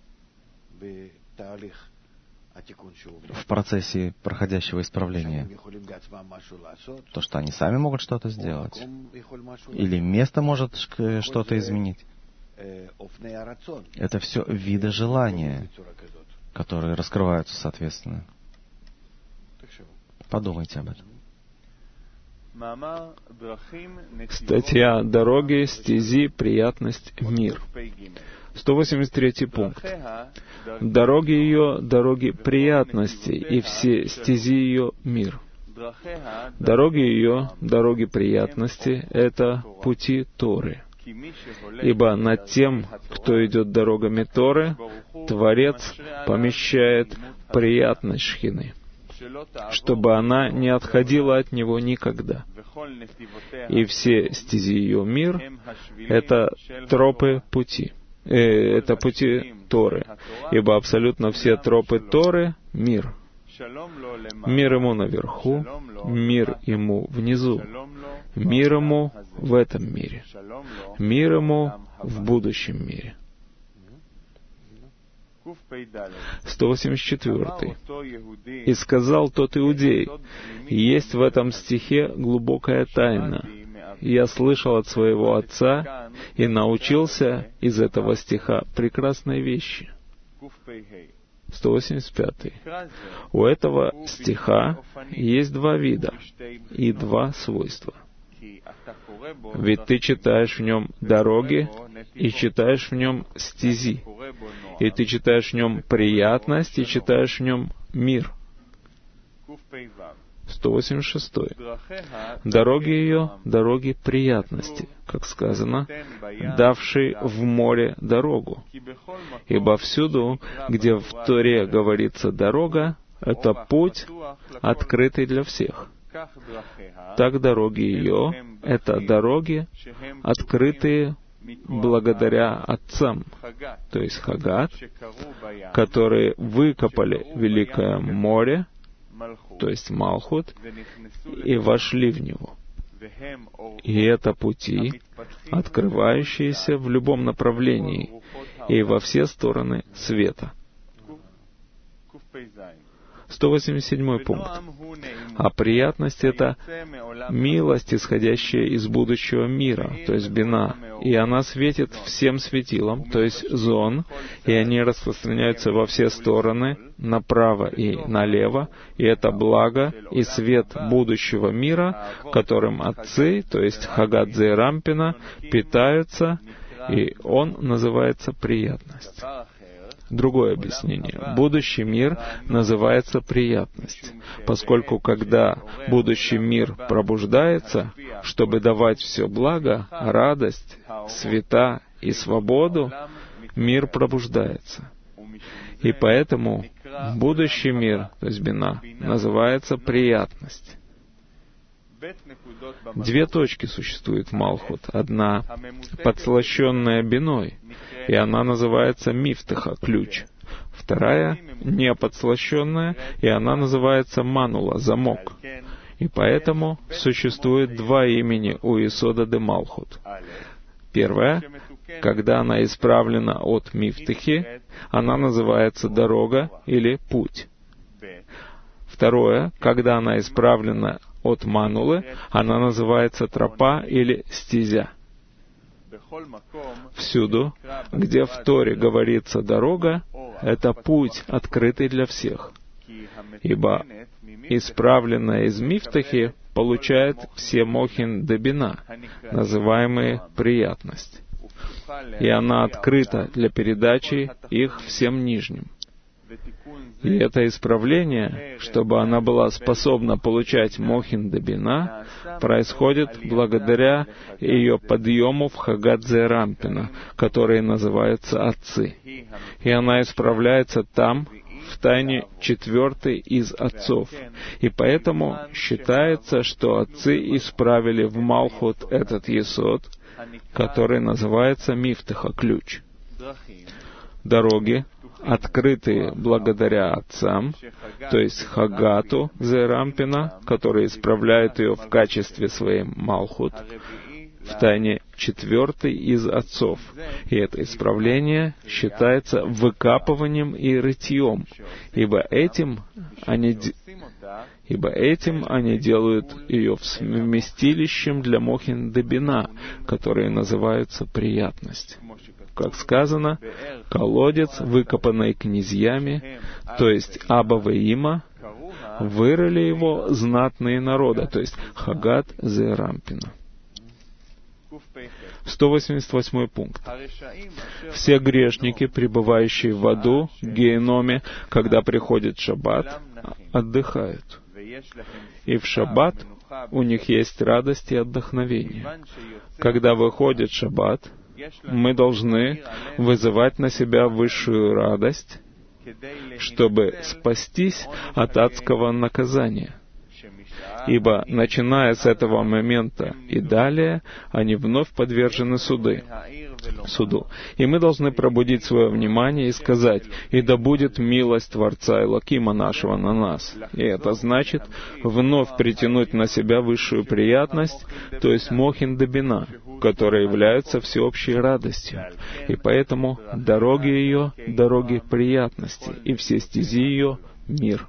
в процессе проходящего исправления? То, что они сами могут что-то сделать, или место может что-то изменить. Это все виды желания, которые раскрываются соответственно. Подумайте об этом. Статья «Дороги, стези, приятность, мир». сто восемьдесят третий пункт. Дороги ее, дороги приятности, и все стези ее — мир. Дороги ее, дороги приятности — это пути Торы. Ибо над тем, кто идет дорогами Торы, Творец помещает приятность Шхины, чтобы она не отходила от него никогда. И все стези ее — мир — это тропы пути. Э, это пути Торы. Ибо абсолютно все тропы Торы — мир. Мир ему наверху, мир ему внизу, мир ему в этом мире, мир ему в будущем мире. сто восемьдесят четвёртый. «И сказал тот иудей, есть в этом стихе глубокая тайна. Я слышал от своего отца и научился из этого стиха прекрасной вещи». сто восемьдесят пятый. У этого стиха есть два вида и два свойства. Ведь ты читаешь в нем дороги и читаешь в нем стези, и ты читаешь в нем приятность и читаешь в нем мир. сто восемьдесят шестой. Дороги ее — дороги приятности, как сказано, давший в море дорогу. Ибо всюду, где в Торе говорится «дорога», это путь, открытый для всех. Так дороги ее — это дороги, открытые благодаря отцам, то есть Хагат, которые выкопали Великое море, то есть Малхут, и вошли в него. И это пути, открывающиеся в любом направлении и во все стороны света. сто восемьдесят седьмой пункт. А приятность — это милость, исходящая из будущего мира, то есть бина, и она светит всем светилам, то есть зон, и они распространяются во все стороны, направо и налево, и это благо и свет будущего мира, которым отцы, то есть Хагат Зеирампина, питаются, и он называется приятность. Другое объяснение. Будущий мир называется приятность, поскольку когда будущий мир пробуждается, чтобы давать все благо, радость, света и свободу, мир пробуждается. И поэтому будущий мир, то есть бина, называется приятность. Две точки существуют в Малхут. Одна подслащенная биной, и она называется мифтаха, ключ. Вторая не подслащенная, и она называется манула, замок. И поэтому существует два имени у Исода де Малхут. Первое, когда она исправлена от мифтахи, она называется дорога или путь. Второе, когда она исправлена от манулы, она называется тропа или стезя. Всюду, где в Торе говорится «дорога», это путь, открытый для всех. Ибо исправленная из мифтахи получает все мохин де бина, называемые приятность. И она открыта для передачи их всем нижним. И это исправление, чтобы она была способна получать мохин де бина, происходит благодаря ее подъему в Хагат Зеирампина, которые называются отцы. И она исправляется там, в тайне четвертый из отцов. И поэтому считается, что отцы исправили в Малхут этот есод, который называется Мифтаха, ключ. Дороги, открытые благодаря отцам, то есть Хагату Зерампина, который исправляет ее в качестве своей Малхут, в тайне четвертый из отцов. И это исправление считается выкапыванием и рытьем, ибо этим они, ибо этим они делают ее вместилищем для Мохин Дебина, которые называются приятность. Как сказано, колодец, выкопанный князьями, то есть Аба Веима, вырыли его знатные народы, то есть Хагат Зерампина. сто восемьдесят восьмой пункт. Все грешники, пребывающие в аду, геноме, когда приходит шаббат, отдыхают. И в шаббат у них есть радость и отдохновение. Когда выходит шаббат, мы должны вызывать на себя высшую радость, чтобы спастись от адского наказания. Ибо, начиная с этого момента и далее, они вновь подвержены суды, суду. И мы должны пробудить свое внимание и сказать: «И да будет милость Творца Элокима нашего на нас». И это значит вновь притянуть на себя высшую приятность, то есть Мохин Дебина, которая является всеобщей радостью. И поэтому дороги ее — дороги приятности, и все стези ее — мир.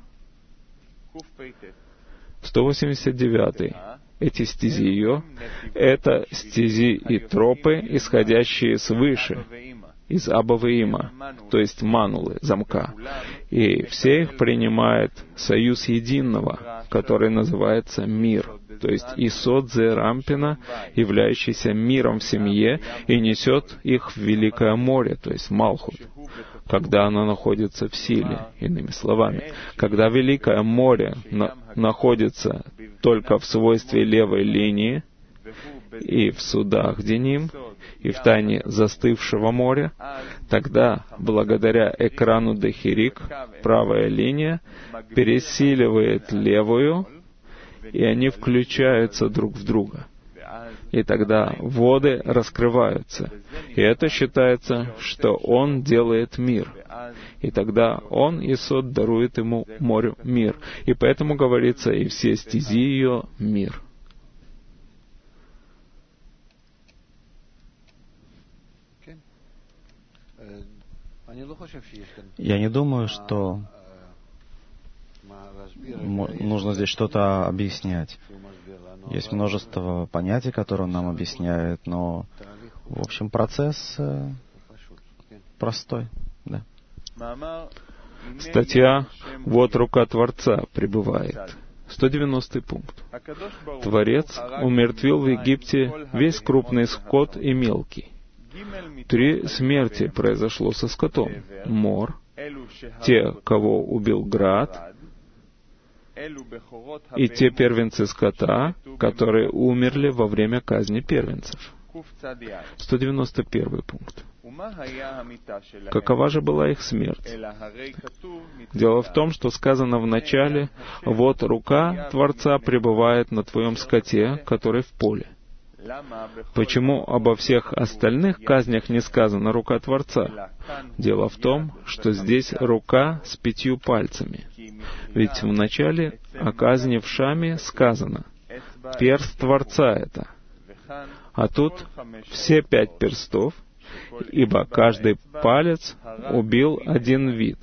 сто восемьдесят девятый. Эти стези ее — это стези и тропы, исходящие свыше, из Аба Веима, то есть манулы, замка. И все их принимает союз единого, который называется мир, то есть Исод Зерампина, являющийся миром в семье, и несет их в Великое море, то есть Малхут, когда оно находится в силе, иными словами. Когда Великое море на- находится только в свойстве левой линии, и в судах Деним, и в тайне застывшего моря, тогда, благодаря экрану Дехирик, правая линия пересиливает левую, и они включаются друг в друга. И тогда воды раскрываются. И это считается, что Он делает мир. И тогда Он, Исод, дарует ему морю мир. И поэтому говорится: «И все стези ее — мир». Я не думаю, что нужно здесь что-то объяснять. Есть множество понятий, которые он нам объясняет, но, в общем, процесс э, простой. Да. Статья «Вот рука Творца пребывает». сто девяностый пункт. Творец умертвил в Египте весь крупный скот и мелкий. Три смерти произошло со скотом. Мор, те, кого убил град, и те первенцы скота, которые умерли во время казни первенцев. сто девяносто первый пункт. Какова же была их смерть? Дело в том, что сказано в начале: «Вот рука Творца пребывает на твоем скоте, который в поле». Почему обо всех остальных казнях не сказано «рука Творца»? Дело в том, что здесь рука с пятью пальцами. Ведь в начале о казни в Шаме сказано «перст Творца это». А тут все пять перстов, ибо каждый палец убил один вид.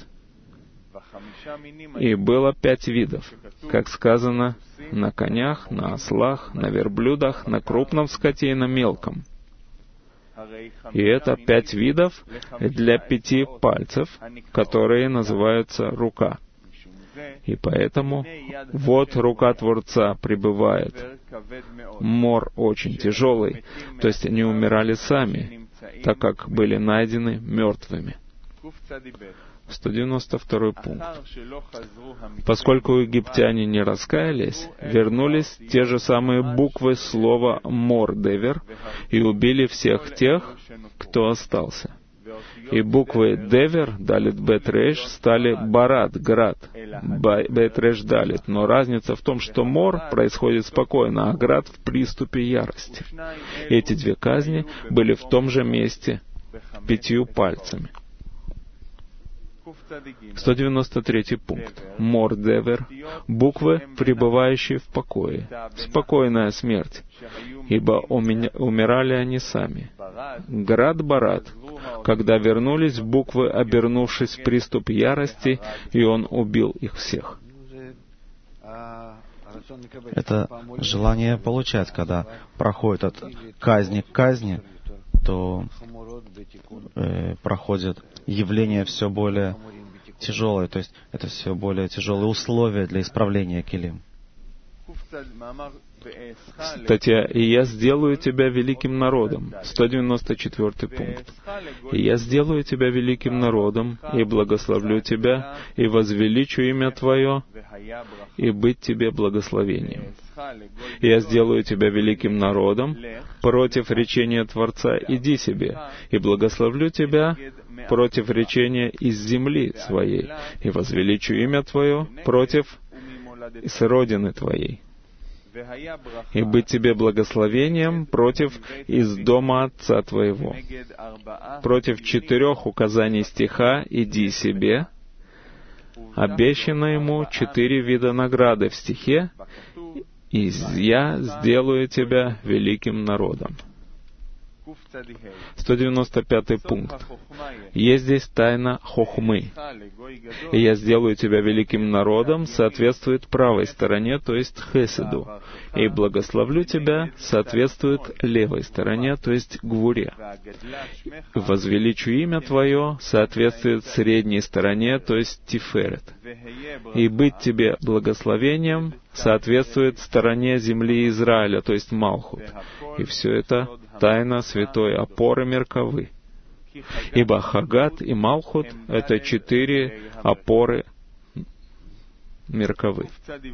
И было пять видов, как сказано, на конях, на ослах, на верблюдах, на крупном скоте и на мелком. И это пять видов для пяти пальцев, которые называются рука. И поэтому вот рука Творца пребывает. Мор очень тяжелый, то есть они умирали сами, так как были найдены мертвыми. сто девяносто второй пункт. Поскольку египтяне не раскаялись, вернулись те же самые буквы слова «мор-девер» и убили всех тех, кто остался. И буквы Девер, Далит, Бет, Реш стали Барат, Град, Бет, Реш, Далит. Но разница в том, что Мор происходит спокойно, а Град в приступе ярости. Эти две казни были в том же месте, пятью пальцами. сто девяносто третий пункт. Мор Девер. Буквы, пребывающие в покое. Спокойная смерть. Ибо умирали они сами. Град Барат. Когда вернулись буквы, обернувшись в приступ ярости, и он убил их всех. Это желание получать, когда проходит от казни к казни, то э, проходит явление все более тяжелое, то есть это все более тяжелые условия для исправления килим. Статья «И я сделаю тебя великим народом», сто девяносто четвёртый пункт. «И я сделаю тебя великим народом, и благословлю тебя, и возвеличу имя твое, и быть тебе благословением. И я сделаю тебя великим народом, против речения Творца иди себе, и благословлю тебя против речения из земли своей, и возвеличу имя твое против с родины твоей. И быть тебе благословением против из дома отца твоего. Против четырех указаний стиха «иди себе», обещано ему четыре вида награды в стихе «И я сделаю тебя великим народом». сто девяносто пятый пункт. Есть здесь тайна хохмы. «И я сделаю тебя великим народом» соответствует правой стороне, то есть хеседу. «И благословлю тебя» соответствует левой стороне, то есть гвуре. «Возвеличу имя твое» соответствует средней стороне, то есть тиферет. «И быть тебе благословением» соответствует стороне земли Израиля, то есть Малхут. И все это тайна святой опоры Меркавы. Ибо Хагат и Малхут — это четыре опоры Меркавы.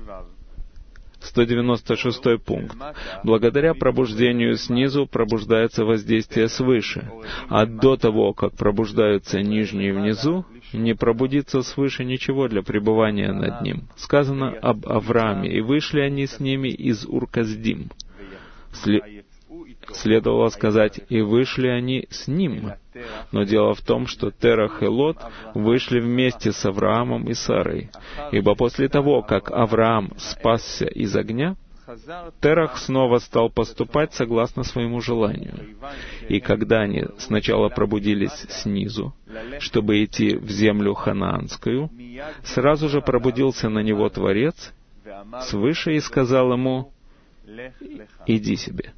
сто девяносто шестой пункт. Благодаря пробуждению снизу пробуждается воздействие свыше, а до того, как пробуждаются нижние внизу, не пробудится свыше ничего для пребывания над ним. Сказано об Аврааме, и вышли они с ними из Ур-Касдим. Сле- Следовало сказать, и вышли они с ним. Но дело в том, что Терах и Лот вышли вместе с Авраамом и Сарой. Ибо после того, как Авраам спасся из огня, Терах снова стал поступать согласно своему желанию. И когда они сначала пробудились снизу, чтобы идти в землю ханаанскую, сразу же пробудился на него Творец свыше и сказал ему: «Иди себе».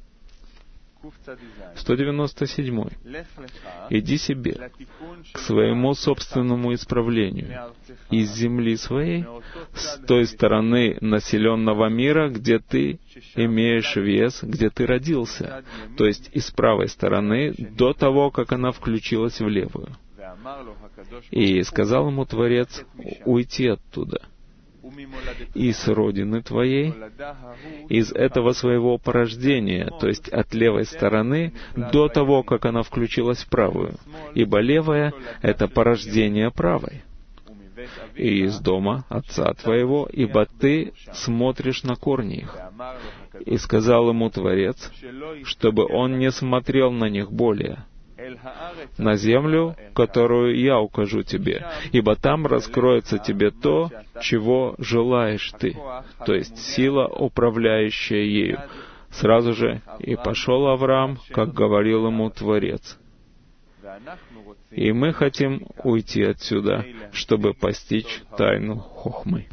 сто девяносто седьмой. «Иди себе к своему собственному исправлению из земли своей, с той стороны населенного мира, где ты имеешь вес, где ты родился, то есть из правой стороны до того, как она включилась в левую. И сказал ему Творец уйти оттуда, из родины твоей, из этого своего порождения, то есть от левой стороны, до того, как она включилась в правую, ибо левая — это порождение правой, и из дома отца твоего, ибо ты смотришь на корни их. И сказал ему Творец, чтобы он не смотрел на них более, на землю, которую я укажу тебе, ибо там раскроется тебе то, чего желаешь ты, то есть сила, управляющая ею. Сразу же и пошел Авраам, как говорил ему Творец. И мы хотим уйти отсюда, чтобы постичь тайну хохмы».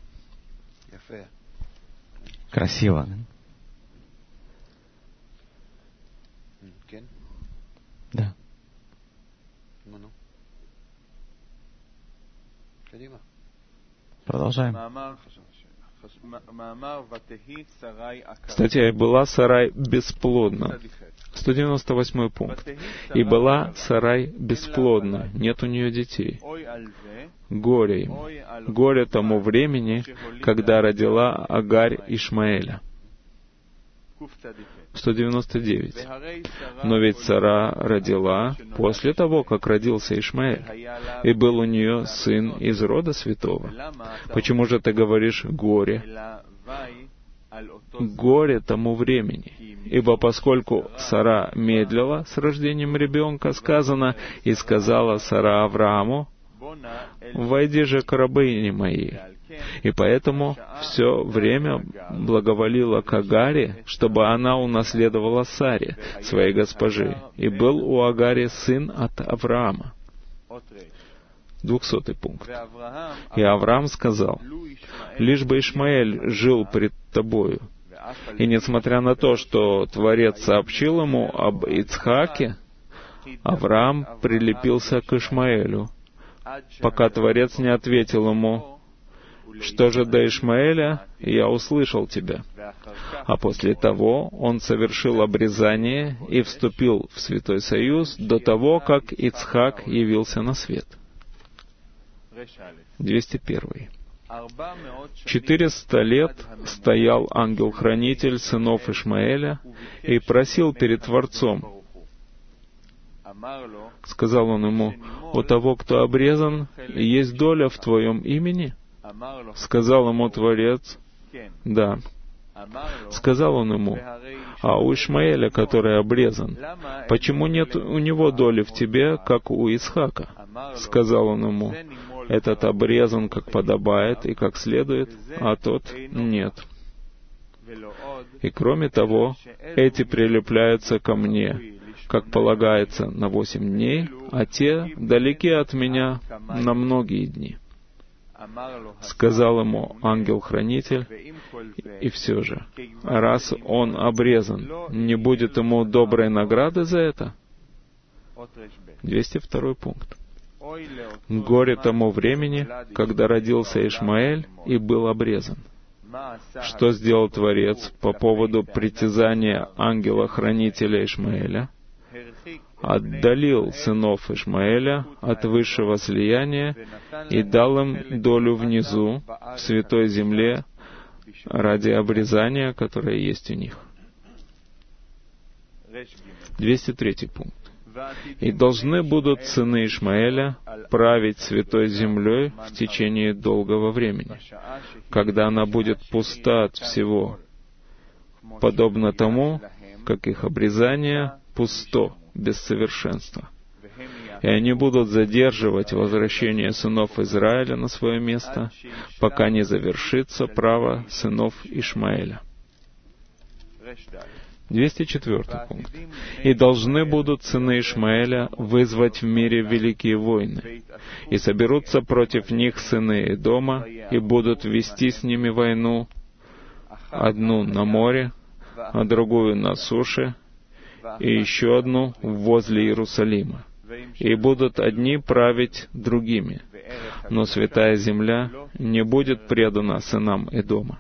Красиво. Да. Продолжаем. Статья «И была Сарай бесплодна». сто девяносто восьмой пункт. «И была Сарай бесплодна, нет у нее детей. Горе им, горе тому времени, когда родила Агарь Ишмаэля». сто девяносто девять. Но ведь Сара родила после того, как родился Ишмаэль, и был у нее сын из рода святого. Почему же ты говоришь «горе»? Горе тому времени. Ибо поскольку Сара медлила с рождением ребенка, сказано, и сказала Сара Аврааму: «Войди же к рабыне моей». И поэтому все время благоволила к Агаре, чтобы она унаследовала Саре, своей госпожи. И был у Агари сын от Авраама. Двухсотый пункт. И Авраам сказал: «Лишь бы Ишмаэль жил пред тобою». И несмотря на то, что Творец сообщил ему об Ицхаке, Авраам прилепился к Ишмаэлю, пока Творец не ответил ему: «Что же до Ишмаэля, я услышал тебя». А после того он совершил обрезание и вступил в Святой Союз до того, как Ицхак явился на свет. двести первый. Четыреста лет стоял ангел-хранитель сынов Ишмаэля и просил перед Творцом. Сказал он ему: «У того, кто обрезан, есть доля в твоем имени?» Сказал ему Творец: «Да». Сказал он ему: «А у Ишмаэля, который обрезан, почему нет у него доли в тебе, как у Исхака?» Сказал он ему: «Этот обрезан, как подобает и как следует, а тот нет. И кроме того, эти прилепляются ко мне, как полагается, на восемь дней, а те далеки от меня на многие дни». Сказал ему ангел-хранитель: «И все же, раз он обрезан, не будет ему доброй награды за это?» двести второй пункт. «Горе тому времени, когда родился Ишмаэль и был обрезан. Что сделал Творец по поводу притязания ангела-хранителя Ишмаэля? Отдалил сынов Ишмаэля от высшего слияния и дал им долю внизу, в святой земле, ради обрезания, которое есть у них». двести третий пункт. «И должны будут сыны Ишмаэля править святой землей в течение долгого времени, когда она будет пуста от всего, подобно тому, как их обрезание пусто, без совершенства. И они будут задерживать возвращение сынов Израиля на свое место, пока не завершится право сынов Ишмаэля». двести четвёртый пункт. «И должны будут сыны Ишмаэля вызвать в мире великие войны, и соберутся против них сыны Эдома, и будут вести с ними войну, одну на море, а другую на суше, и еще одну возле Иерусалима. И будут одни править другими, но святая земля не будет предана сынам Эдома».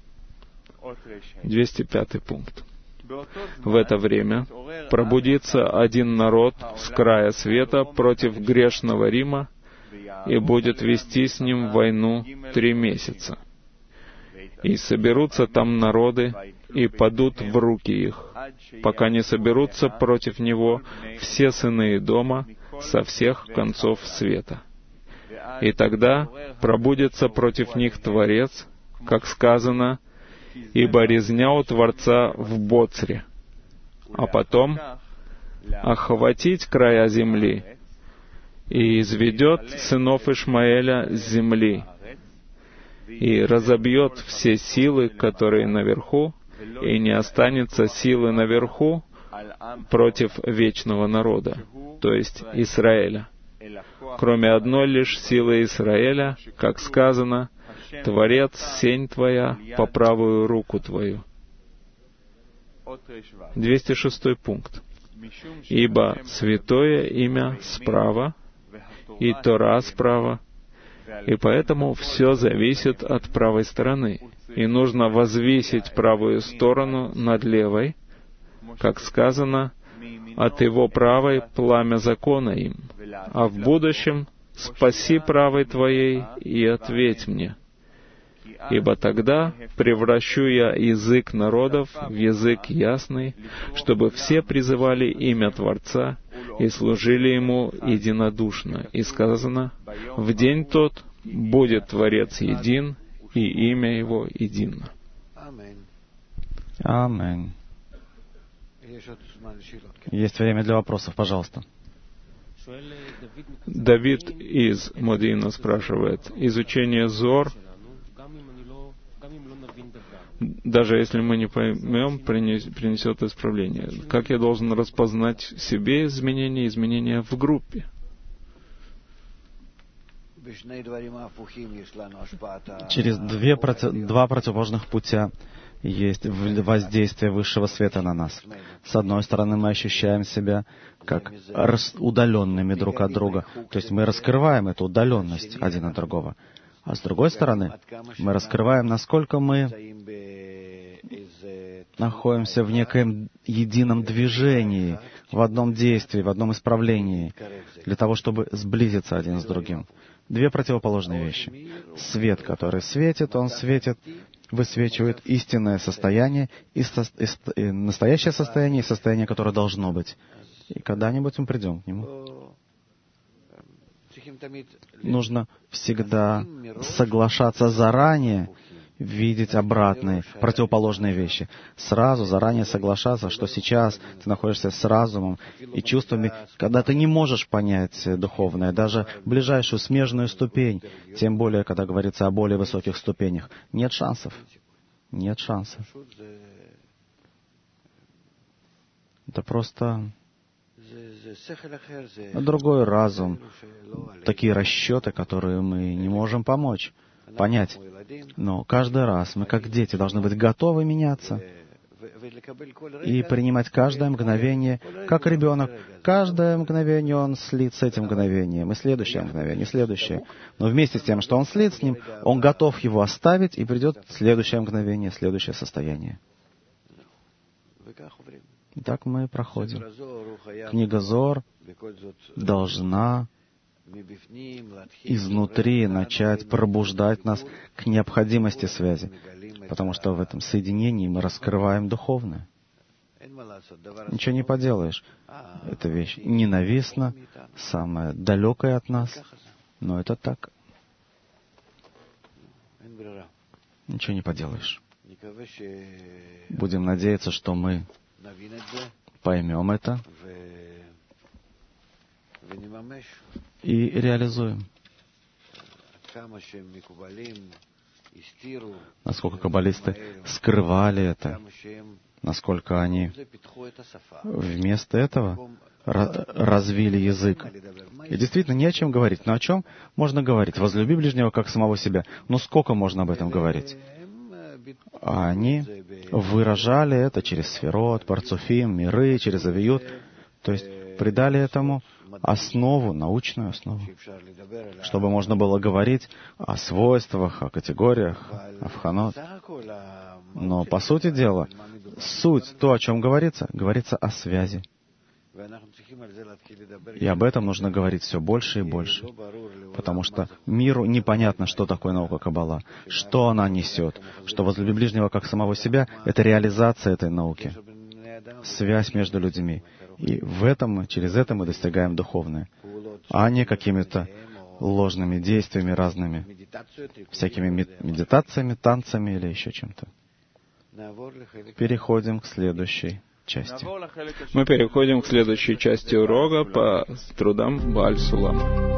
двести пятый пункт. «В это время пробудится один народ с края света против грешного Рима и будет вести с ним войну три месяца. И соберутся там народы, и падут в руки их, пока не соберутся против него все сыны Эдома со всех концов света. И тогда пробудется против них Творец, как сказано: ибо резня у Творца в Боцре, а потом охватить края земли, и изведет сынов Ишмаэля с земли, и разобьет все силы, которые наверху, и не останется силы наверху против вечного народа, то есть Израиля, кроме одной лишь силы Израиля, как сказано: Творец сень твоя по правую руку твою». двести шестой пункт. «Ибо святое имя справа, и Тора справа, и поэтому все зависит от правой стороны, и нужно возвысить правую сторону над левой, как сказано: от его правой пламя закона им, а в будущем спаси правой твоей и ответь мне, ибо тогда превращу я язык народов в язык ясный, чтобы все призывали имя Творца и служили Ему единодушно. И сказано, в день тот будет Творец един, и имя Его едино. Аминь. Есть время для вопросов, пожалуйста. Давид из Модина спрашивает, изучение Зор, даже если мы не поймем, принесет исправление. Как я должен распознать в себе изменения, изменения в группе? Через две, два противоположных путя есть воздействие высшего света на нас. С одной стороны, мы ощущаем себя как удаленными друг от друга, то есть мы раскрываем эту удаленность один от другого. А с другой стороны, мы раскрываем, насколько мы находимся в некоем едином движении, в одном действии, в одном исправлении, для того, чтобы сблизиться один с другим. Две противоположные вещи. Свет, который светит, он светит, высвечивает истинное состояние, и, со, и, и настоящее состояние, и состояние, которое должно быть. И когда-нибудь мы придем к нему. Нужно всегда соглашаться заранее, видеть обратные, противоположные вещи. Сразу, заранее соглашаться, что сейчас ты находишься с разумом и чувствами, когда ты не можешь понять духовное, даже ближайшую смежную ступень, тем более, когда говорится о более высоких ступенях. Нет шансов. Нет шансов. Это просто другой разум, такие расчеты, которые мы не можем помочь, понять. Но каждый раз мы, как дети, должны быть готовы меняться и принимать каждое мгновение, как ребенок. Каждое мгновение он слит с этим мгновением, и следующее мгновение, и следующее. Но вместе с тем, что он слит с ним, он готов его оставить, и придет следующее мгновение, следующее состояние. И так мы проходим. Книга Зор должна изнутри начать пробуждать нас к необходимости связи, потому что в этом соединении мы раскрываем духовное. Ничего не поделаешь. Эта вещь ненавистна, самая далекая от нас, но это так. Ничего не поделаешь. Будем надеяться, что мы поймем это и реализуем. Насколько каббалисты скрывали это, насколько они вместо этого развили язык. И действительно, не о чем говорить. Но о чем можно говорить? Возлюби ближнего, как самого себя. Но сколько можно об этом говорить? А они выражали это через сферот, парцуфим, миры, через авиют. То есть придали этому основу, научную основу, чтобы можно было говорить о свойствах, о категориях, о вханот. Но, по сути дела, суть, то, о чем говорится, говорится о связи. И об этом нужно говорить все больше и больше, потому что миру непонятно, что такое наука Каббала, что она несет, что возлюби ближнего как самого себя — это реализация этой науки, связь между людьми. И в этом мы, через это мы достигаем духовное, а не какими-то ложными действиями разными, всякими медитациями, танцами или еще чем-то. Переходим к следующей части. Мы переходим к следующей части урока по трудам Бааль Сулама.